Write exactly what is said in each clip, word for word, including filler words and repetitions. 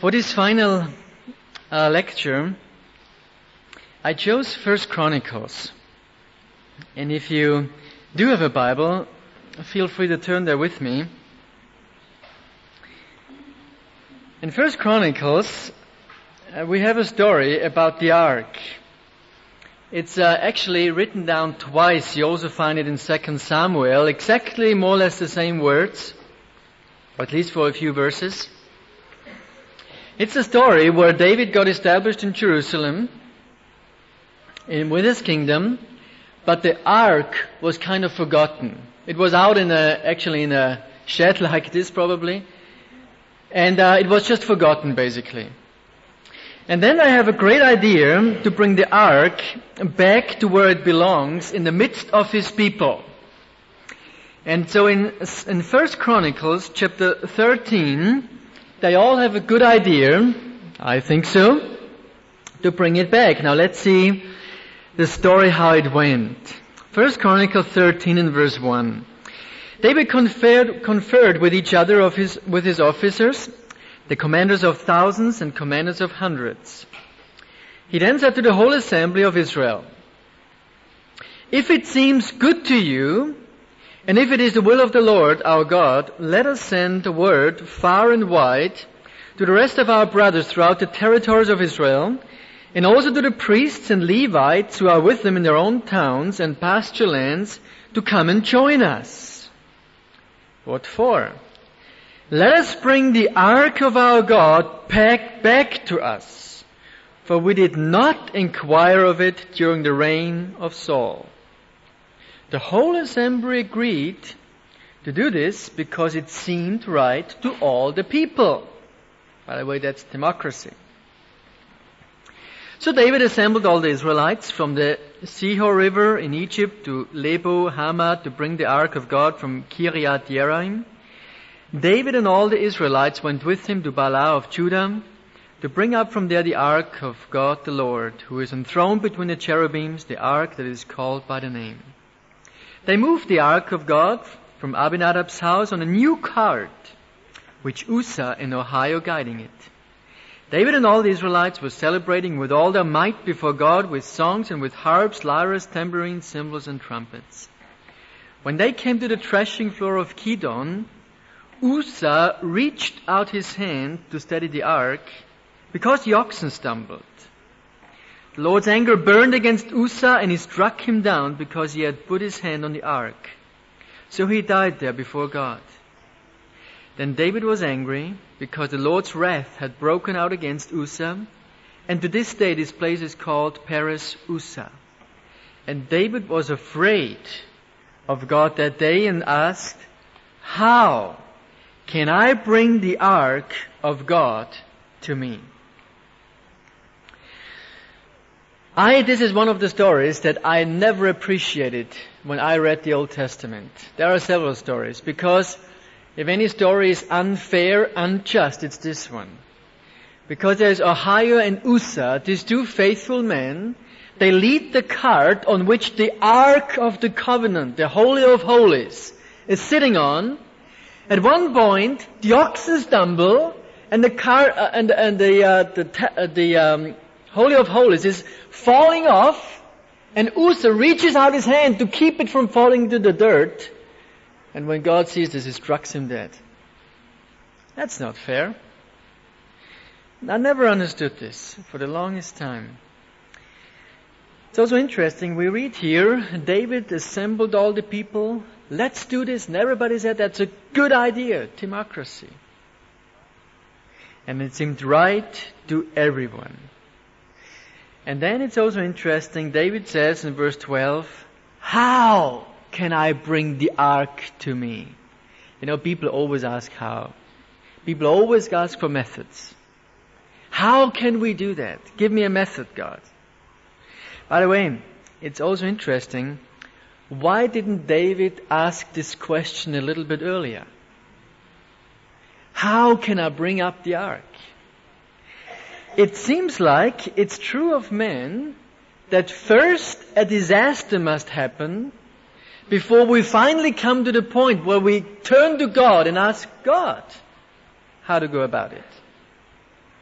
For this final uh, lecture, I chose First Chronicles. And if you do have a Bible, feel free to turn there with me. In First Chronicles, uh, we have a story about the Ark. It's uh, actually written down twice. You also find it in Second Samuel, exactly more or less the same words, or at least for a few verses. It's a story where David got established in Jerusalem in, with his kingdom, but the Ark was kind of forgotten. It was out in a, actually in a shed like this probably, and uh, it was just forgotten basically. And then I have a great idea to bring the Ark back to where it belongs, in the midst of his people. And so in, in First Chronicles chapter thirteen, they all have a good idea, I think so, to bring it back. Now let's see the story how it went. First Chronicles thirteen and verse one. David conferred, conferred with each other of his, with his officers, the commanders of thousands and commanders of hundreds. He then said to the whole assembly of Israel, "If it seems good to you, and if it is the will of the Lord our God, let us send a word far and wide to the rest of our brothers throughout the territories of Israel, and also to the priests and Levites who are with them in their own towns and pasture lands, to come and join us." What for? "Let us bring the ark of our God back, back to us, for we did not inquire of it during the reign of Saul." The whole assembly agreed to do this because it seemed right to all the people. By the way, that's democracy. So David assembled all the Israelites from the Sihor River in Egypt to Lebo Hamath to bring the ark of God from Kiriath Jearim. David and all the Israelites went with him to Baalah of Judah to bring up from there the ark of God the Lord, who is enthroned between the cherubims, the ark that is called by the name. They moved the ark of God from Abinadab's house on a new cart, which Uzzah in Ohio guiding it. David and all the Israelites were celebrating with all their might before God with songs and with harps, lyres, tambourines, cymbals, and trumpets. When they came to the threshing floor of Kidon, Uzzah reached out his hand to steady the ark because the oxen stumbled. The Lord's anger burned against Uzzah, and he struck him down because he had put his hand on the ark. So he died there before God. Then David was angry because the Lord's wrath had broken out against Uzzah, and to this day this place is called Perez Uzzah. And David was afraid of God that day and asked, "How can I bring the ark of God to me?" I, this is one of the stories that I never appreciated when I read the Old Testament. There are several stories, because if any story is unfair, unjust, it's this one. Because there's Ohio and Uzzah, these two faithful men, they lead the cart on which the Ark of the Covenant, the Holy of Holies, is sitting on. At one point, the oxen stumble, and the car, uh, and, and the, uh, the, uh, the, um, Holy of Holies is falling off, and Uzzah reaches out his hand to keep it from falling to the dirt. And when God sees this, he strikes him dead. That's not fair. I never understood this for the longest time. It's also interesting, we read here, David assembled all the people. Let's do this. And everybody said, that's a good idea. Democracy. And it seemed right to everyone. And then it's also interesting, David says in verse twelve, "How can I bring the ark to me?" You know, people always ask how. People always ask for methods. How can we do that? Give me a method, God. By the way, it's also interesting, why didn't David ask this question a little bit earlier? How can I bring up the ark? It seems like it's true of men that first a disaster must happen before we finally come to the point where we turn to God and ask God how to go about it.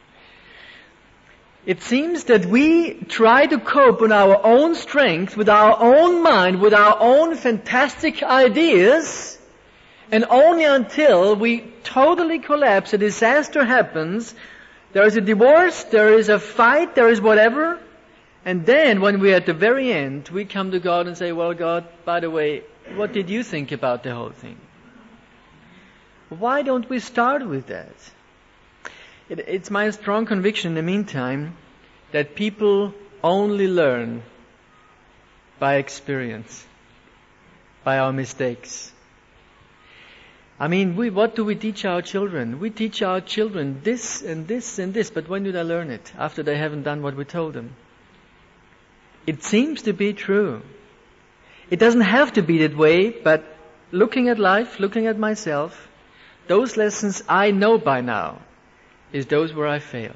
It seems that we try to cope on our own strength, with our own mind, with our own fantastic ideas, and only until we totally collapse, a disaster happens, there is a divorce, there is a fight, there is whatever, and then when we're at the very end, we come to God and say, well, God, by the way, what did you think about the whole thing? Why don't we start with that? It, it's my strong conviction in the meantime that people only learn by experience, by our mistakes. I mean, we, what do we teach our children? We teach our children this and this and this, but when do they learn it? After they haven't done what we told them. It seems to be true. It doesn't have to be that way, but looking at life, looking at myself, those lessons I know by now is those where I failed.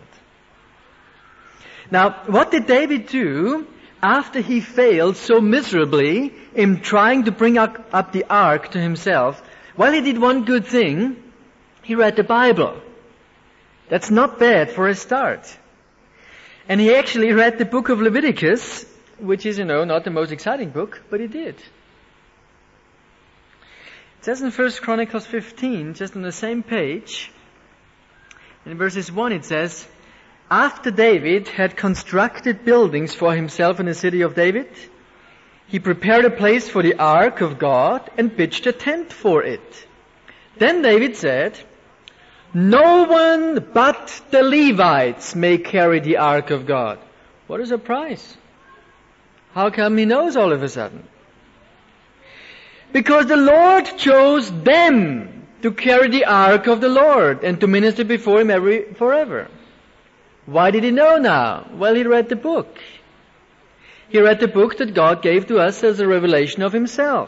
Now, what did David do after he failed so miserably in trying to bring up, up the ark to himself? Well, he did one good thing. He read the Bible. That's not bad for a start. And he actually read the book of Leviticus, which is, you know, not the most exciting book, but he did. It says in First Chronicles fifteen, just on the same page, in verses one it says, after David had constructed buildings for himself in the city of David, he prepared a place for the ark of God and pitched a tent for it. Then David said, no one but the Levites may carry the ark of God. What a surprise. How come he knows all of a sudden? Because the Lord chose them to carry the ark of the Lord and to minister before Him every, forever. Why did he know now? Well, he read the book. He read the book that God gave to us as a revelation of Himself.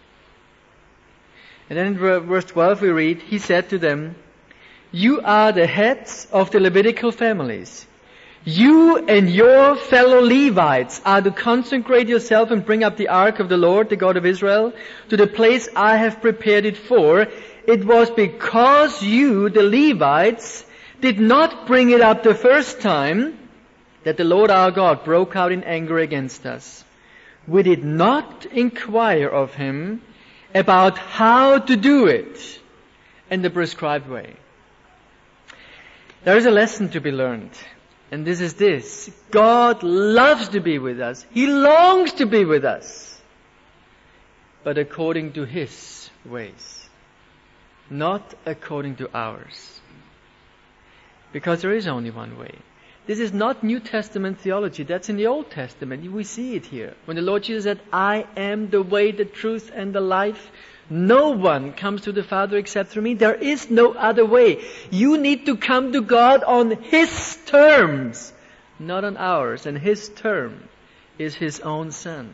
And then in verse twelve we read, He said to them, you are the heads of the Levitical families. You and your fellow Levites are to consecrate yourself and bring up the ark of the Lord, the God of Israel, to the place I have prepared it for. It was because you, the Levites, did not bring it up the first time that the Lord our God broke out in anger against us. We did not inquire of Him about how to do it in the prescribed way. There is a lesson to be learned. And this is this. God loves to be with us. He longs to be with us. But according to His ways. Not according to ours. Because there is only one way. This is not New Testament theology. That's in the Old Testament. We see it here. When the Lord Jesus said, I am the way, the truth, and the life. No one comes to the Father except through me. There is no other way. You need to come to God on His terms, not on ours. And His term is His own Son.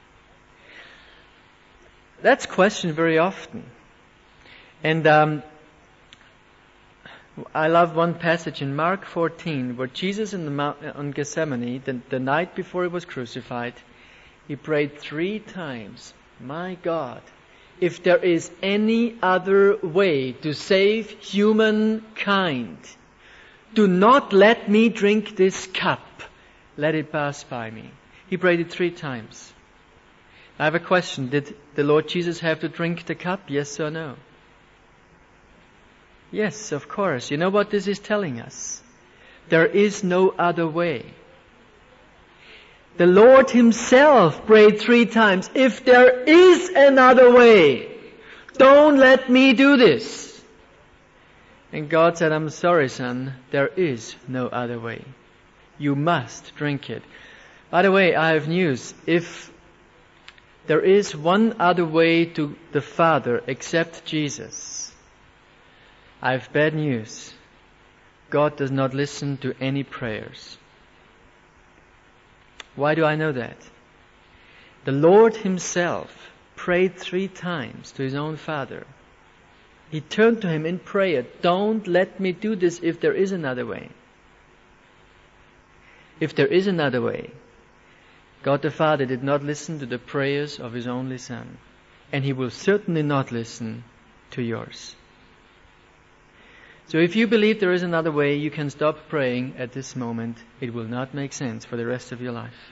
That's questioned very often. And um, I love one passage in Mark fourteen where Jesus in the Mount, on Gethsemane, the, the night before He was crucified, He prayed three times, my God, if there is any other way to save humankind, do not let me drink this cup. Let it pass by me. He prayed it three times. I have a question. Did the Lord Jesus have to drink the cup? Yes or no? Yes, of course. You know what this is telling us? There is no other way. The Lord Himself prayed three times, if there is another way, don't let me do this. And God said, I'm sorry, son, there is no other way. You must drink it. By the way, I have news. If there is one other way to the Father except Jesus, I have bad news. God does not listen to any prayers. Why do I know that? The Lord Himself prayed three times to His own Father. He turned to Him in prayer, don't let me do this if there is another way. If there is another way, God the Father did not listen to the prayers of His only Son. And He will certainly not listen to yours. So if you believe there is another way, you can stop praying at this moment. It will not make sense for the rest of your life.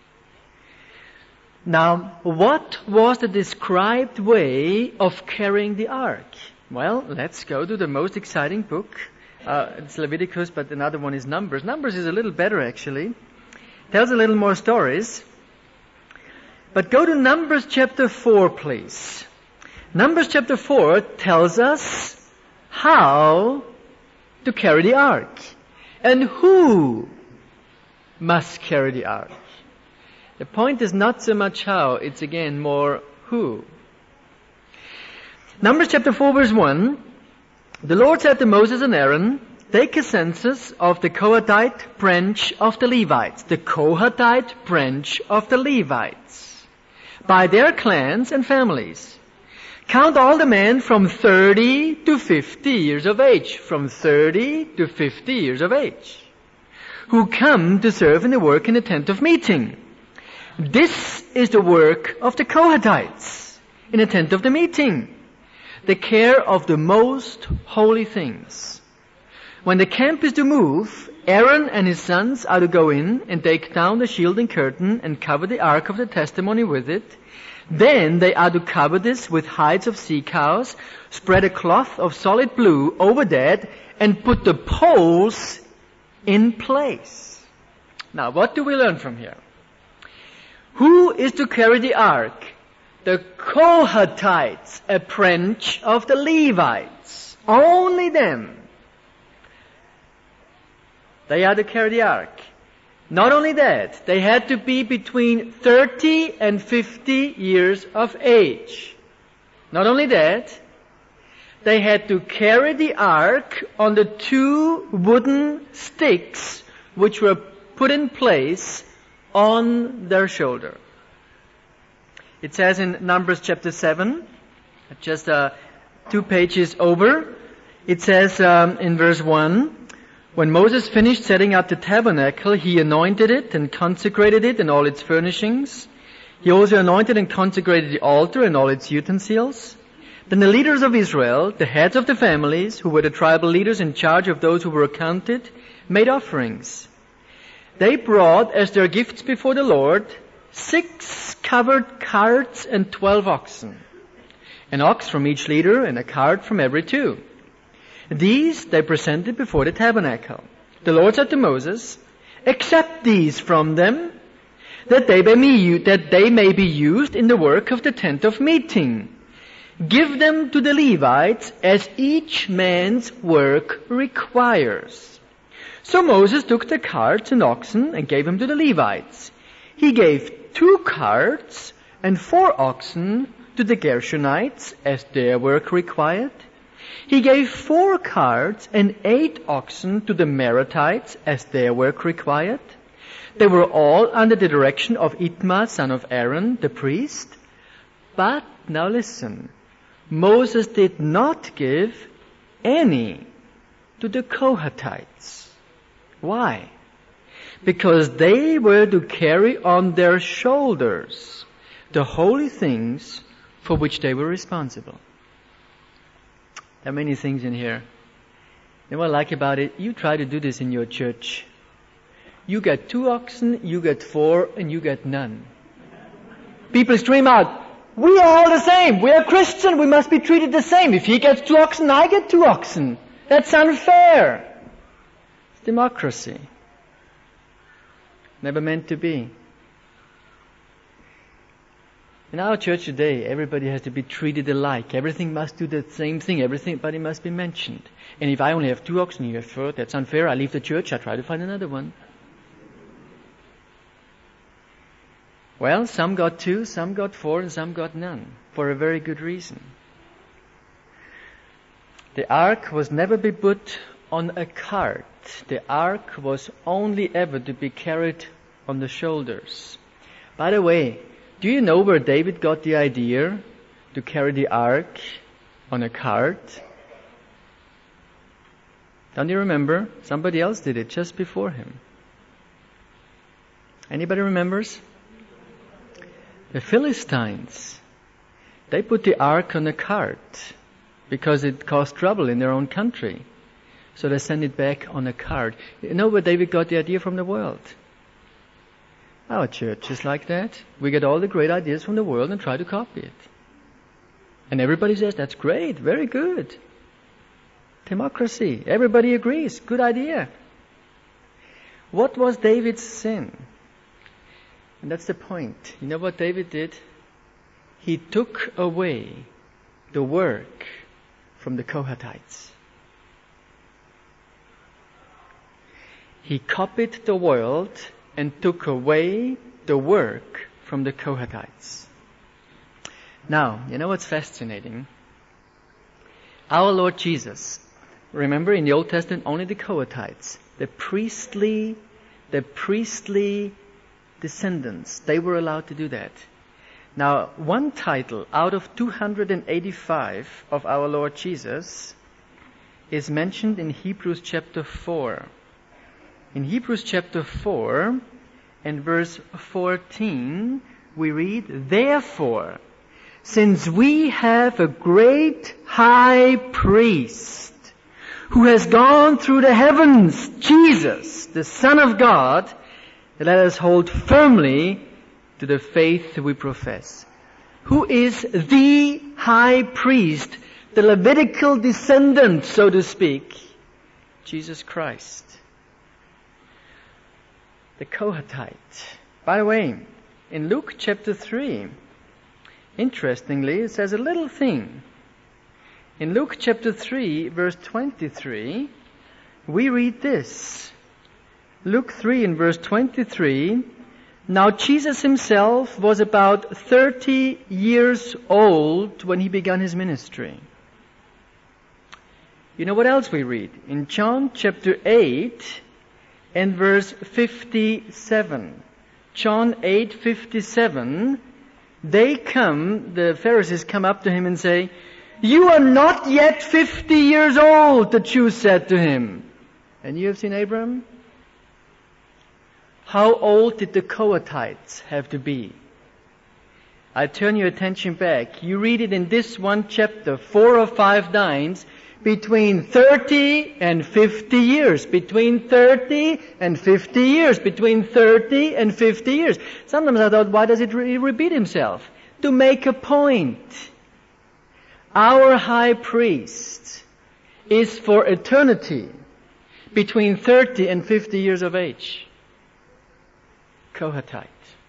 Now, what was the described way of carrying the ark? Well, let's go to the most exciting book. Uh, it's Leviticus, but another one is Numbers. Numbers is a little better, actually. Tells a little more stories. But go to Numbers chapter four, please. Numbers chapter four tells us how to carry the ark. And who must carry the ark. The point is not so much how, it's again more who. Numbers chapter four verse one, the Lord said to Moses and Aaron, take a census of the Kohathite branch of the Levites, the Kohathite branch of the Levites, by their clans and families. Count all the men from thirty to fifty years of age, from thirty to fifty years of age, who come to serve in the work in the tent of meeting. This is the work of the Kohathites in the tent of the meeting, the care of the most holy things. When the camp is to move, Aaron and his sons are to go in and take down the shield and curtain and cover the ark of the testimony with it. Then they are to cover this with hides of sea cows, spread a cloth of solid blue over that, and put the poles in place. Now, what do we learn from here? Who is to carry the ark? The Kohathites, a branch of the Levites. Only them. They are to carry the ark. Not only that, they had to be between thirty and fifty years of age. Not only that, they had to carry the ark on the two wooden sticks which were put in place on their shoulder. It says in Numbers chapter seven, just uh, two pages over, it says um, in verse one, when Moses finished setting up the tabernacle, he anointed it and consecrated it and all its furnishings. He also anointed and consecrated the altar and all its utensils. Then the leaders of Israel, the heads of the families, who were the tribal leaders in charge of those who were counted, made offerings. They brought as their gifts before the Lord six covered carts and twelve oxen, an ox from each leader and a cart from every two. These they presented before the tabernacle. The Lord said to Moses, accept these from them, that they may be, that they may be used in the work of the tent of meeting. Give them to the Levites as each man's work requires. So Moses took the carts and oxen and gave them to the Levites. He gave two carts and four oxen to the Gershonites as their work required. He gave four carts and eight oxen to the Merarites as their work required. They were all under the direction of Itmar, son of Aaron, the priest. But, now listen, Moses did not give any to the Kohathites. Why? Because they were to carry on their shoulders the holy things for which they were responsible. There are many things in here. You know what I like about it? You try to do this in your church. You get two oxen, you get four, and you get none. People scream out, we are all the same. We are Christian. We must be treated the same. If he gets two oxen, I get two oxen. That's unfair. It's democracy. Never meant to be. In our church today, everybody has to be treated alike. Everything must do the same thing. Everybody must be mentioned. And if I only have two oxen, you have four, that's unfair. I leave the church, I try to find another one. Well, some got two, some got four, and some got none. For a very good reason. The ark was never be put on a cart. The ark was only ever to be carried on the shoulders. By the way, do you know where David got the idea to carry the ark on a cart? Don't you remember? Somebody else did it just before him. Anybody remembers? The Philistines. They put the ark on a cart because it caused trouble in their own country. So they send it back on a card. You know where David got the idea from the world? Our church is like that. We get all the great ideas from the world and try to copy it. And everybody says, that's great, very good. Democracy. Everybody agrees. Good idea. What was David's sin? And that's the point. You know what David did? He took away the work from the Kohathites. He copied the world and took away the work from the Kohathites. Now, you know what's fascinating? Our Lord Jesus, remember in the Old Testament, only the Kohathites, the priestly, the priestly descendants, they were allowed to do that. Now, one title out of two hundred eighty-five of our Lord Jesus is mentioned in Hebrews chapter four. In Hebrews chapter four and verse fourteen, we read, therefore, since we have a great high priest who has gone through the heavens, Jesus, the Son of God, let us hold firmly to the faith we profess. Who is the high priest, the Levitical descendant, so to speak? Jesus Christ. The Kohathite. By the way, in Luke chapter three, interestingly, it says a little thing. In Luke chapter three, verse twenty-three, we read this. Luke three and verse twenty-three, now Jesus himself was about thirty years old when he began his ministry. You know what else we read? In John chapter eight and verse fifty-seven. John eight fifty-seven, they come, the Pharisees come up to him and say, you are not yet fifty years old, the Jews said to him. And you have seen Abraham? How old did the Kohathites have to be? I turn your attention back. You read it in this one chapter, four or five lines, between thirty and fifty years. Between thirty and fifty years. Between thirty and fifty years. Sometimes I thought, why does it re- repeat himself? To make a point. Our high priest is for eternity between thirty and fifty years of age. Kohathite.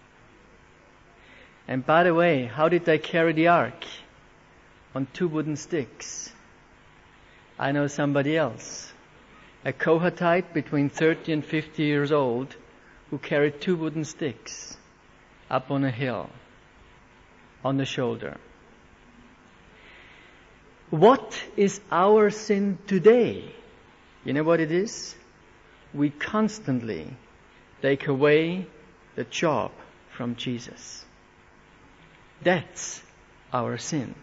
And by the way, how did they carry the ark? On two wooden sticks. I know somebody else. A Kohathite between thirty and fifty years old who carried two wooden sticks up on a hill on the shoulder. What is our sin today? You know what it is? We constantly take away the job from Jesus. That's our sin.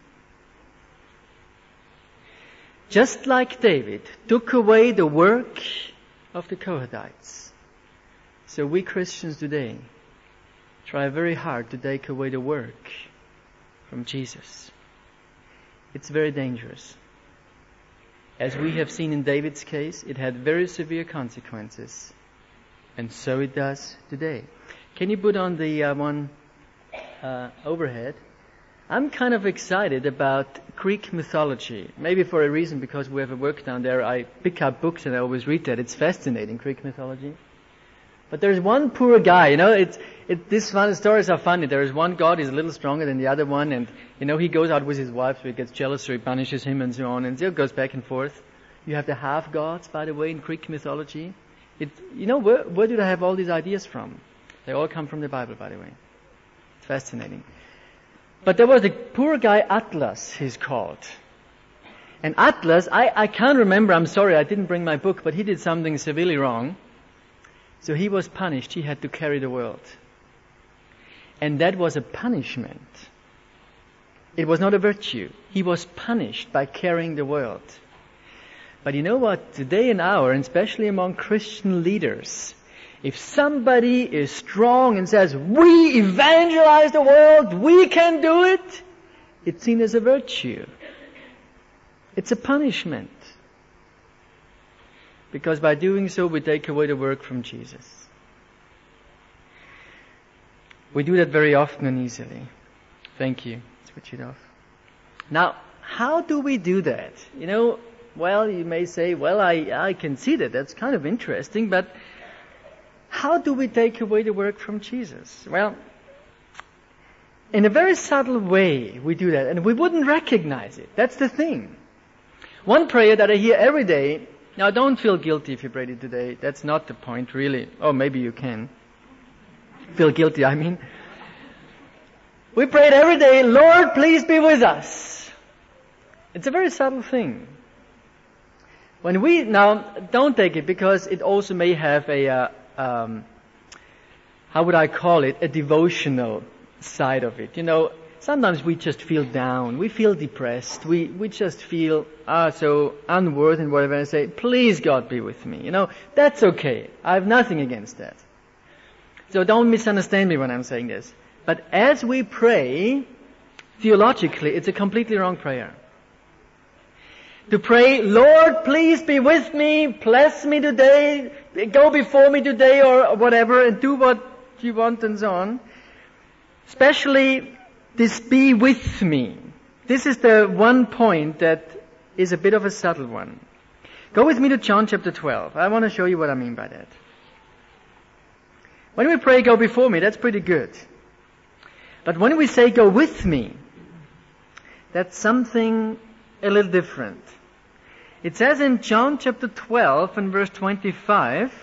Just like David took away the work of the Kohathites, so we Christians today try very hard to take away the work from Jesus. It's very dangerous. As we have seen in David's case, it had very severe consequences. And so it does today. Can you put on the uh, one uh, overhead? I'm kind of excited about Greek mythology. Maybe for a reason, because we have a work down there. I pick up books and I always read that. It's fascinating, Greek mythology. But there's one poor guy, you know, it's, it, these fun stories are funny. There is one god, he's a little stronger than the other one, and, you know, he goes out with his wife, so he gets jealous, so he punishes him and so on, and it goes back and forth. You have the half gods, by the way, in Greek mythology. It, you know, where, where do they have all these ideas from? They all come from the Bible, by the way. It's fascinating. But there was the poor guy Atlas, he's called. And Atlas, I, I can't remember, I'm sorry, I didn't bring my book, but he did something severely wrong. So he was punished. He had to carry the world. And that was a punishment. It was not a virtue. He was punished by carrying the world. But you know what? Today in our, and especially among Christian leaders, if somebody is strong and says, we evangelize the world, we can do it, it's seen as a virtue. It's a punishment. because by doing so we take away the work from Jesus. We do that very often and easily. Thank you. Switch it off. Now, how do we do that? You know, well, you may say, well, I, I can see that. That's kind of interesting, but how do we take away the work from Jesus? Well, in a very subtle way we do that, and we wouldn't recognize it. That's the thing. One prayer that I hear every day, now don't feel guilty if you prayed it today. That's not the point, really. Oh, maybe you can. Feel guilty, I mean. We pray it every day, Lord, please be with us. It's a very subtle thing. When we, now, don't take it because it also may have a, uh, um, how would I call it, a devotional side of it. You know, sometimes we just feel down, we feel depressed, we, we just feel, ah, so unworthy and whatever, and say, please God be with me. You know, that's okay. I have nothing against that. So don't misunderstand me when I'm saying this. But as we pray, theologically, it's a completely wrong prayer. To pray, Lord, please be with me, bless me today, go before me today or whatever, and do what you want and so on. Especially this be with me. This is the one point that is a bit of a subtle one. Go with me to John chapter twelve. I want to show you what I mean by that. When we pray, go before me, that's pretty good. But when we say go with me, that's something a little different. It says in John chapter twelve and verse twenty-five,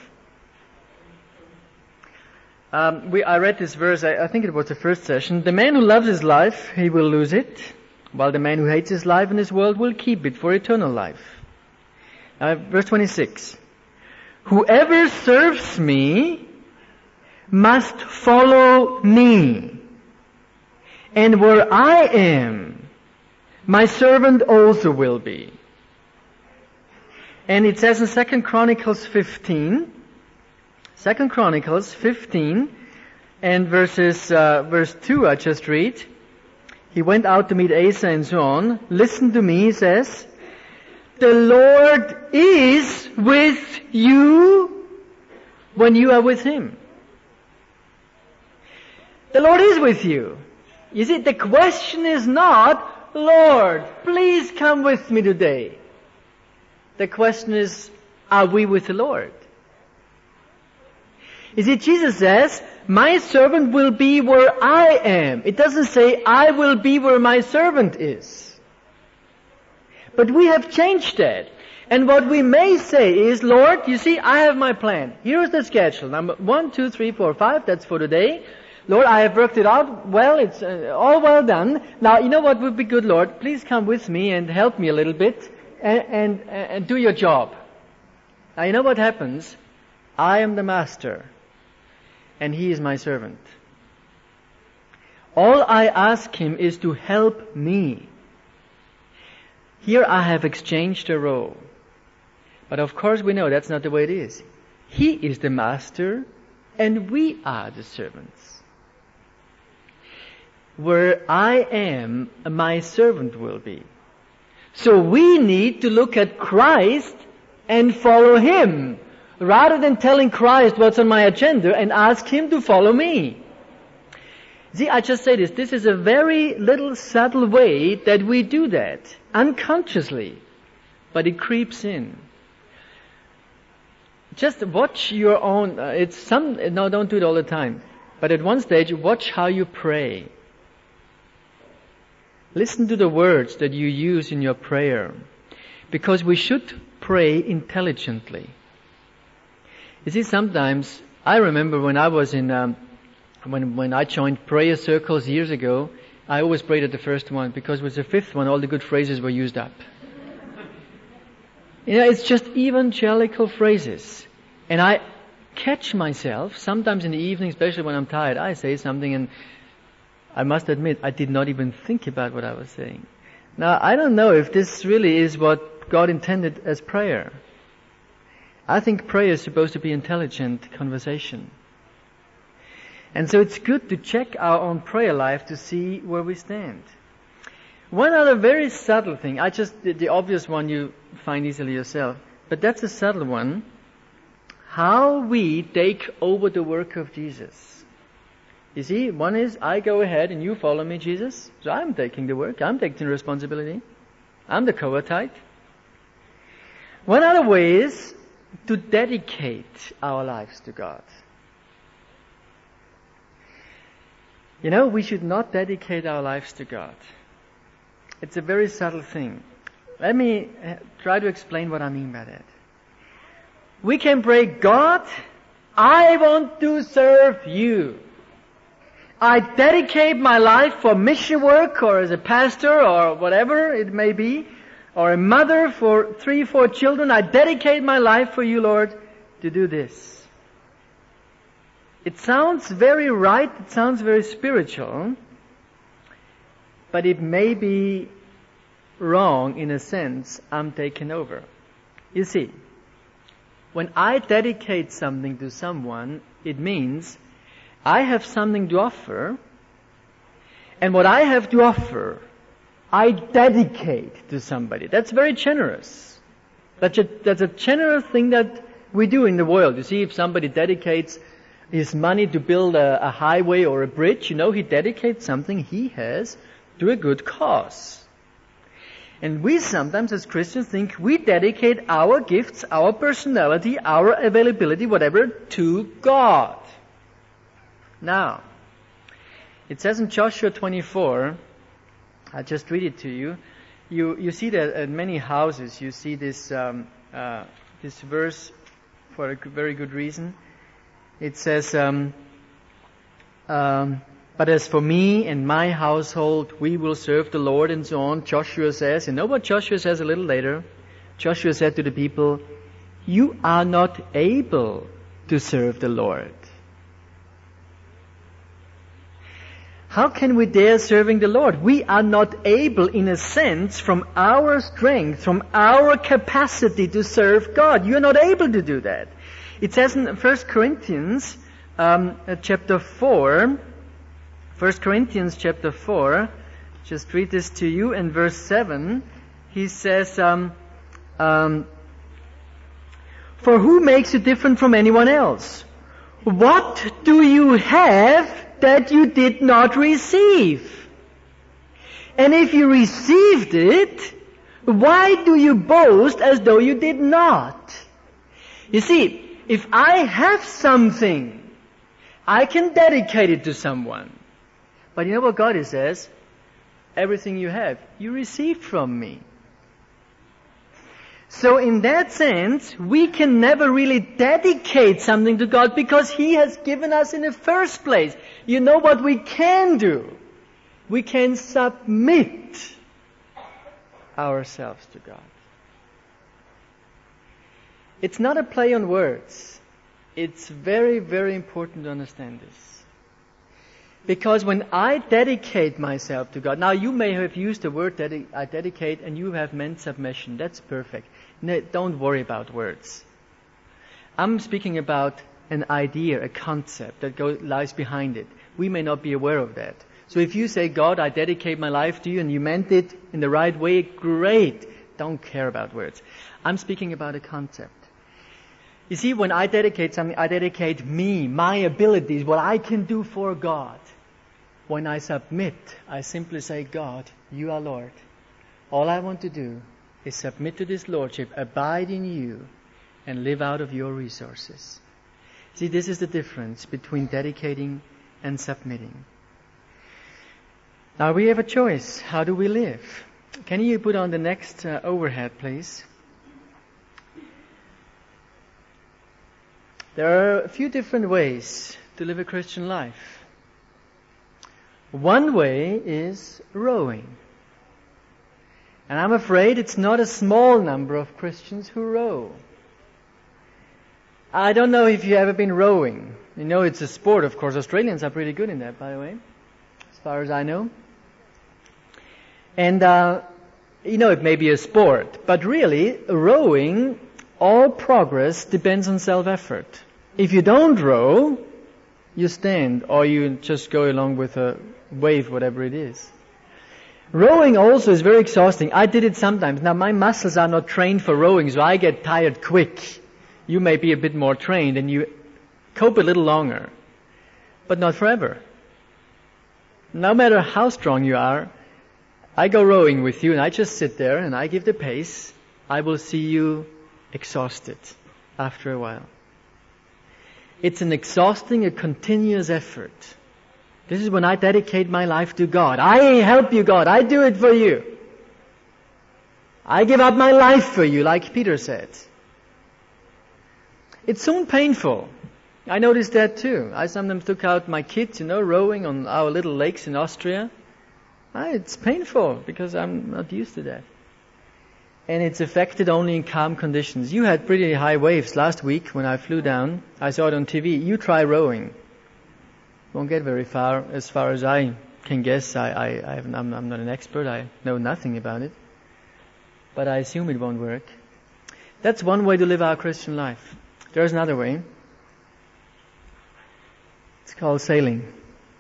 um, we, I read this verse, I, I think it was the first session, the man who loves his life, he will lose it, while the man who hates his life in this world will keep it for eternal life. Uh, verse twenty-six, whoever serves me must follow me, and where I am, my servant also will be. And it says in Second Chronicles fifteen, Second Chronicles fifteen, and verses, uh, verse two I just read. He went out to meet Asa and so on. Listen to me, he says, the Lord is with you when you are with Him. The Lord is with you. You see, the question is not, Lord, please come with me today. The question is, are we with the Lord? You see, Jesus says, my servant will be where I am. It doesn't say, I will be where my servant is. But we have changed that. And what we may say is, Lord, you see, I have my plan. Here is the schedule. Number one, two, three, four, five. That's for today. Lord, I have worked it out well. It's uh, all well done. Now, you know what would be good, Lord? Please come with me and help me a little bit and, and, and do your job. Now, you know what happens? I am the master and He is my servant. All I ask Him is to help me. Here I have exchanged a role. But of course we know that's not the way it is. He is the master and we are the servants. Where I am, my servant will be. So we need to look at Christ and follow Him, rather than telling Christ what's on my agenda and ask Him to follow me. See, I just say this, this is a very little subtle way that we do that, unconsciously, but it creeps in. Just watch your own, uh, it's some, no, don't do it all the time, but at one stage, watch how you pray. Listen to the words that you use in your prayer, because we should pray intelligently. You see, sometimes, I remember when I was in, um, when when I joined prayer circles years ago, I always prayed at the first one, because with the fifth one, all the good phrases were used up. You know, it's just evangelical phrases. And I catch myself, sometimes in the evening, especially when I'm tired, I say something and I must admit, I did not even think about what I was saying. Now, I don't know if this really is what God intended as prayer. I think prayer is supposed to be intelligent conversation. And so it's good to check our own prayer life to see where we stand. One other very subtle thing, I just, the, the obvious one you find easily yourself. but that's a subtle one. How we take over the work of Jesus. You see, one is, I go ahead and you follow me, Jesus. So I'm taking the work. I'm taking the responsibility. I'm the Kohathite. One other way is to dedicate our lives to God. You know, we should not dedicate our lives to God. It's a very subtle thing. Let me try to explain what I mean by that. We can pray, God, I want to serve you. I dedicate my life for mission work or as a pastor or whatever it may be, or a mother for three, four children. I dedicate my life for you, Lord, to do this. It sounds very right, it sounds very spiritual, but it may be wrong in a sense. I'm taken over. You see, when I dedicate something to someone, it means I have something to offer, and what I have to offer, I dedicate to somebody. That's very generous. That's a, that's a generous thing that we do in the world. You see, if somebody dedicates his money to build a, a highway or a bridge, you know, he dedicates something he has to a good cause. And we sometimes as Christians think we dedicate our gifts, our personality, our availability, whatever, to God. Now, it says in Joshua twenty-four, I just read it to you, you, you see that at many houses you see this, um, uh, this verse for a very good reason. It says, um, um, but as for me and my household, we will serve the Lord, and so on. Joshua says, you know what Joshua says a little later? Joshua said to the people, you are not able to serve the Lord. How can we dare serving the Lord? We are not able, in a sense, from our strength, from our capacity to serve God. You are not able to do that. It says in First Corinthians um, chapter four, First Corinthians chapter four, just read this to you, in verse seven, he says, um, um, for who makes you different from anyone else? What do you have that you did not receive? And if you received it, why do you boast as though you did not? You see, if I have something, I can dedicate it to someone. But you know what God says? Everything you have, you received from me. So in that sense, we can never really dedicate something to God because He has given us in the first place. You know what we can do? We can submit ourselves to God. It's not a play on words. It's very, very important to understand this. Because when I dedicate myself to God, now you may have used the word dedi- I dedicate and you have meant submission. That's perfect. No, don't worry about words. I'm speaking about an idea, a concept that goes, lies behind it. We may not be aware of that. So if you say, God, I dedicate my life to you, and you meant it in the right way, great. Don't care about words. I'm speaking about a concept. You see, when I dedicate something, I dedicate me, my abilities, what I can do for God. When I submit, I simply say, God, you are Lord. All I want to do is submit to this Lordship, abide in you, and live out of your resources. See, this is the difference between dedicating and submitting. Now we have a choice. How do we live? Can you put on the next uh, overhead, please? There are a few different ways to live a Christian life. One way is rowing. And I'm afraid it's not a small number of Christians who row. I don't know if you've ever been rowing. You know, it's a sport, of course. Australians are pretty good in that, by the way, as far as I know. And, uh, you know, it may be a sport, but really, rowing, all progress depends on self-effort. If you don't row, you stand, or you just go along with a wave, whatever it is. Rowing also is very exhausting. I did it sometimes. Now my muscles are not trained for rowing, so I get tired quick. You may be a bit more trained and you cope a little longer, but not forever. No matter how strong you are, I go rowing with you and I just sit there and I give the pace. I will see you exhausted after a while. It's an exhausting, a continuous effort. This is when I dedicate my life to God. I help you, God. I do it for you. I give up my life for you, like Peter said. It's soon painful. I noticed that too. I sometimes took out my kids, you know, rowing on our little lakes in Austria. Ah, it's painful because I'm not used to that. And it's affected only in calm conditions. You had pretty high waves last week when I flew down. I saw it on T V. You try rowing. Won't get very far, as far as I can guess. I, I, I have, I'm, I'm not an expert. I know nothing about it. But I assume it won't work. That's one way to live our Christian life. There's another way. It's called sailing.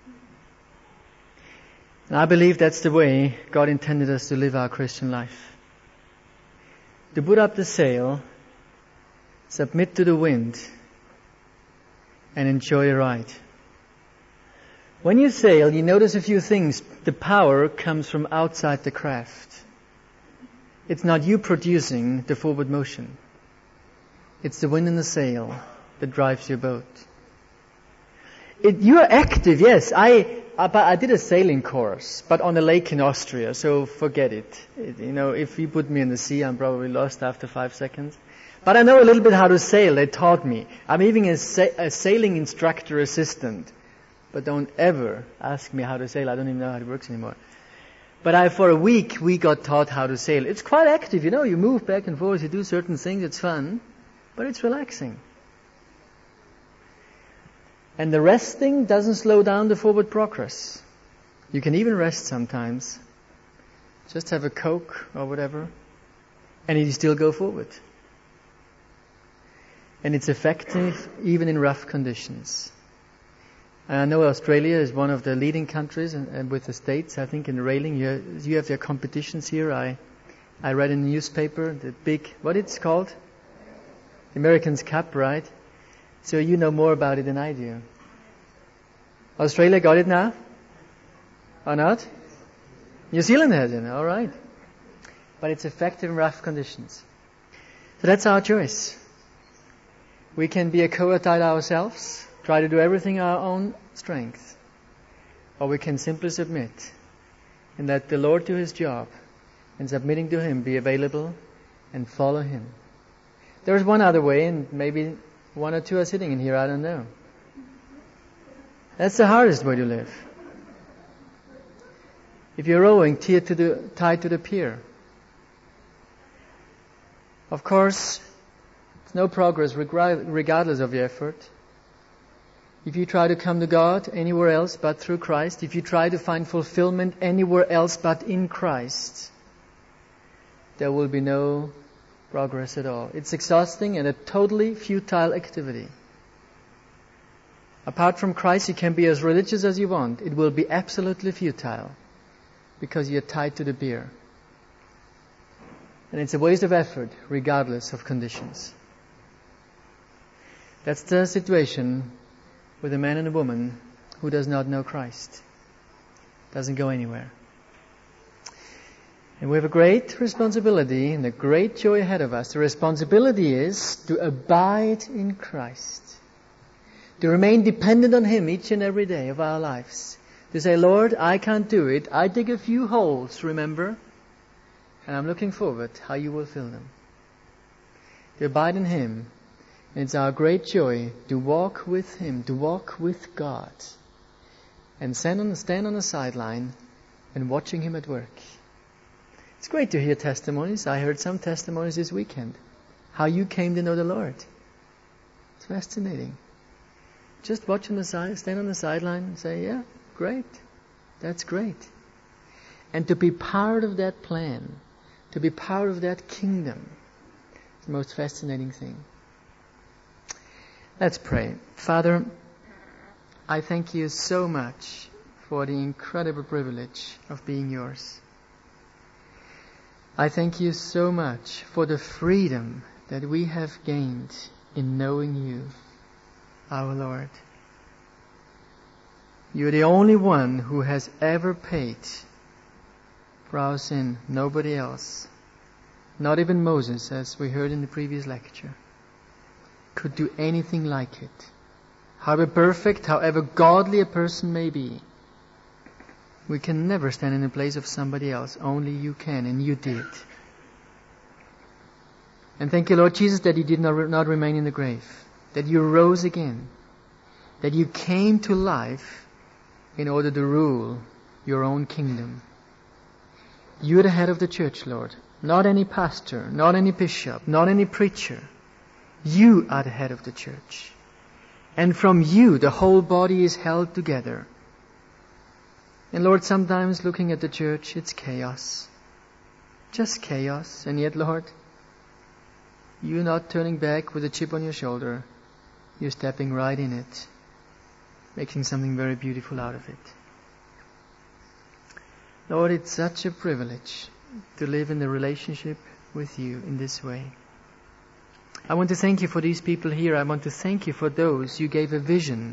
And I believe that's the way God intended us to live our Christian life. To put up the sail, submit to the wind, and enjoy a ride. When you sail, you notice a few things. The power comes from outside the craft. It's not you producing the forward motion. It's the wind and the sail that drives your boat. It, you are active, yes. I, I, I did a sailing course, but on a lake in Austria, so forget it. it. You know, if you put me in the sea, I'm probably lost after five seconds. But I know a little bit how to sail. They taught me. I'm even a, sa- a sailing instructor assistant. But don't ever ask me how to sail. I don't even know how it works anymore. But I, for a week, we got taught how to sail. It's quite active, you know. You move back and forth, you do certain things. It's fun, but it's relaxing. And the resting doesn't slow down the forward progress. You can even rest sometimes. Just have a Coke or whatever, and you still go forward. And it's effective even in rough conditions. I know Australia is one of the leading countries, and, and with the States, I think in railing, you have, you have your competitions here. I, I read in the newspaper the big, what it's called? The Americans Cup, right? So you know more about it than I do. Australia got it now? Or not? New Zealand has it, all right. But it's effective in rough conditions. So that's our choice. We can be a Kohathite ourselves, try to do everything in our own strength. Or we can simply submit and let the Lord do His job, and submitting to Him, be available and follow Him. There's one other way, and maybe one or two are sitting in here, I don't know. That's the hardest way to live. If you're rowing, tied to the, tied to the pier. Of course, there's no progress regardless of your effort. If you try to come to God anywhere else but through Christ, if you try to find fulfillment anywhere else but in Christ, there will be no progress at all. It's exhausting and a totally futile activity. Apart from Christ, you can be as religious as you want. It will be absolutely futile because you're tied to the pier. And it's a waste of effort regardless of conditions. That's the situation with a man and a woman who does not know Christ. Doesn't go anywhere. And we have a great responsibility and a great joy ahead of us. The responsibility is to abide in Christ. To remain dependent on Him each and every day of our lives. To say, Lord, I can't do it. I dig a few holes, remember? And I'm looking forward how you will fill them. To abide in Him. And it's our great joy to walk with Him, to walk with God. And stand on, stand on the sideline and watching Him at work. It's great to hear testimonies. I heard some testimonies this weekend. How you came to know the Lord. It's fascinating. Just watch on the side, stand on the sideline and say, yeah, great. That's great. And to be part of that plan, to be part of that kingdom, is the most fascinating thing. Let's pray. Father, I thank you so much for the incredible privilege of being yours. I thank you so much for the freedom that we have gained in knowing you, our Lord. You're the only one who has ever paid for our sin, nobody else. Not even Moses, as we heard in the previous lecture, could do anything like it. However perfect, however godly a person may be, we can never stand in the place of somebody else. Only you can, and you did. And thank you, Lord Jesus, that you did not, not remain in the grave, that you rose again, that you came to life in order to rule your own kingdom. You're the head of the church, Lord. Not any pastor, not any bishop, not any preacher. You are the head of the church. And from you, the whole body is held together. And Lord, sometimes looking at the church, it's chaos. Just chaos. And yet, Lord, you're not turning back with a chip on your shoulder. You're stepping right in it, making something very beautiful out of it. Lord, it's such a privilege to live in the relationship with you in this way. I want to thank you for these people here. I want to thank you for those you gave a vision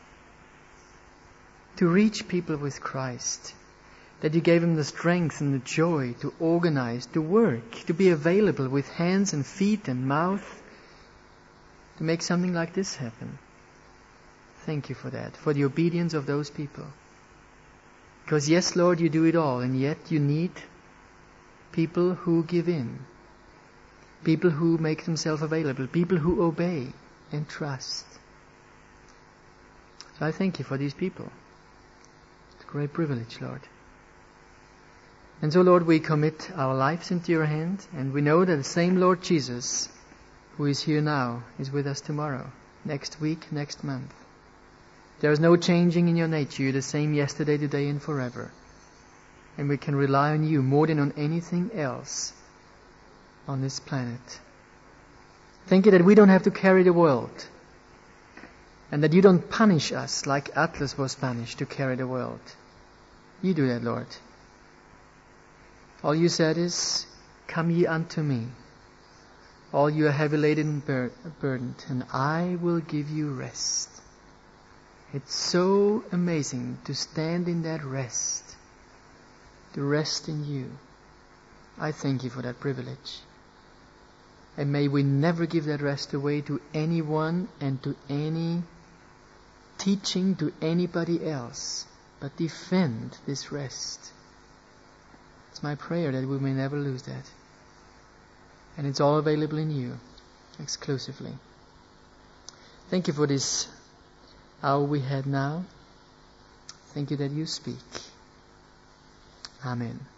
to reach people with Christ. That you gave them the strength and the joy to organize, to work, to be available with hands and feet and mouth to make something like this happen. Thank you for that, for the obedience of those people. Because yes, Lord, you do it all, and yet you need people who give in. People who make themselves available. People who obey and trust. So I thank you for these people. It's a great privilege, Lord. And so, Lord, we commit our lives into your hand, and we know that the same Lord Jesus who is here now is with us tomorrow, next week, next month. There is no changing in your nature. You're the same yesterday, today, and forever. And we can rely on you more than on anything else on this planet. Thank you that we don't have to carry the world, and that you don't punish us like Atlas was punished to carry the world. You do that, Lord. All you said is, "Come ye unto me, all you are heavy laden and bur- burdened, and I will give you rest." It's so amazing to stand in that rest, to rest in you. I thank you for that privilege. And may we never give that rest away to anyone and to any teaching to anybody else, but defend this rest. It's my prayer that we may never lose that. And it's all available in you, exclusively. Thank you for this hour we had now. Thank you that you speak. Amen.